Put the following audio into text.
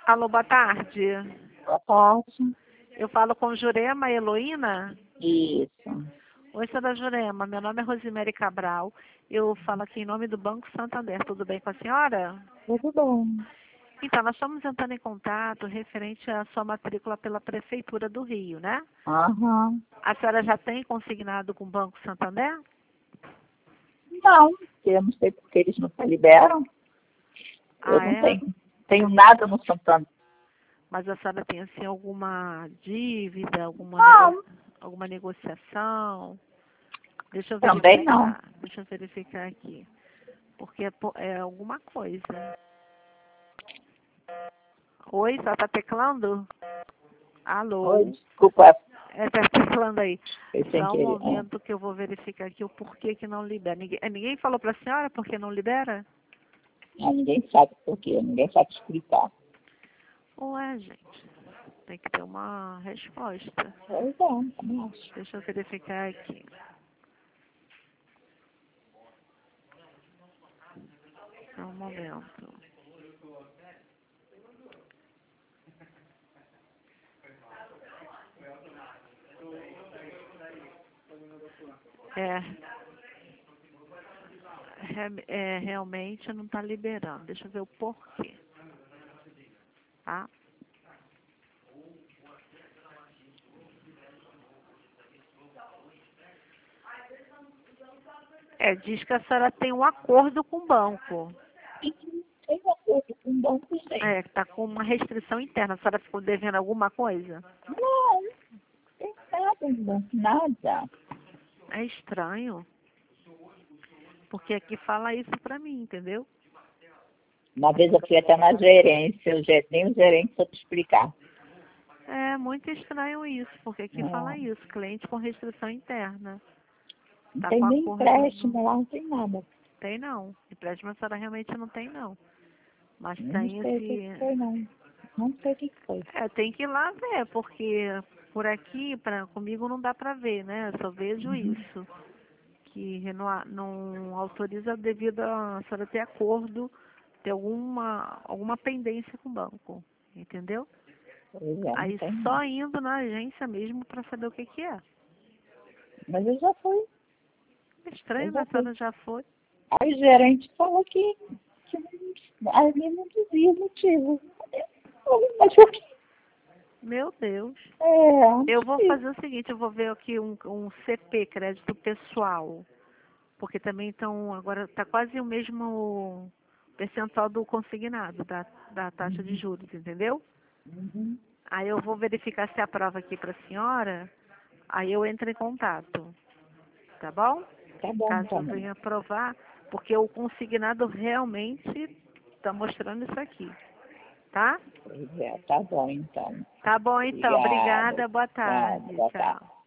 Alô, boa tarde. Boa tarde. Eu falo com Jurema Heloína. Isso. Oi, senhora Jurema. Meu nome é Rosemary Cabral. Eu falo aqui em nome do Banco Santander. Tudo bem com a senhora? Tudo bem. Então, nós estamos entrando em contato referente à sua matrícula pela Prefeitura do Rio, né? Aham. A senhora já tem consignado com o Banco Santander? Não, eu não sei porque eles não liberam. Eu Ah, não é? tenho nada no Santander. Mas a senhora tem, assim, alguma dívida, Não, alguma negociação? Deixa eu também não. verificar. Deixa eu verificar aqui. Porque é alguma coisa. Oi, só tá teclando? Oi, Alô? desculpa, Tá teclando aí. foi sem Só um querer. momento que eu vou verificar aqui o porquê que não libera. Ninguém falou pra senhora por que não libera? Ninguém sabe por quê, ninguém sabe explicar. Ué, gente. Tem que ter uma resposta. Pois é, também acho. Deixa eu verificar aqui. Só um momento. É, realmente não está liberando. Deixa eu ver o porquê. Tá? Diz que a senhora tem um acordo com o banco. Tem um acordo com o banco, sim. Está com uma restrição interna. A senhora ficou devendo alguma coisa? Não, tem nada no banco, nada. É estranho. Porque aqui fala isso pra mim, entendeu? Uma vez eu fui até na gerência, nem o gerente soube explicar. É muito estranho isso, porque aqui fala É, isso, cliente com restrição interna. não Tá tem com nem acordo. empréstimo lá, não tem nada. Tem não. Empréstimo a senhora realmente não tem não. Mas Eu não tem sei o que esse. foi, não. Não sei o que foi. Tem que ir lá ver, porque por aqui, comigo não dá pra ver, né? Eu só vejo Uhum. isso. Que não autoriza devido a senhora ter acordo, ter alguma pendência com o banco. Entendeu? Pois é, não Aí tem não. só indo na agência mesmo para saber o que que é. Mas eu já fui, É eu estranho, né? já A fui. senhora já foi. Aí o gerente falou que a mim não dizia motivo. Mas por quê? Meu Deus. É, Eu vou difícil. fazer o seguinte, eu vou ver aqui um CP, crédito pessoal. Porque também estão, agora está quase o mesmo percentual do consignado, da taxa de juros, entendeu? Uhum. Aí eu vou verificar se aprova aqui para a senhora, aí eu entro em contato, tá bom? Tá bom, Caso então. venha aprovar, porque o consignado realmente está mostrando isso aqui, tá? Pois é, tá bom, então. Tá bom então, Obrigada. obrigada, boa Nada, tarde, boa tarde. tchau.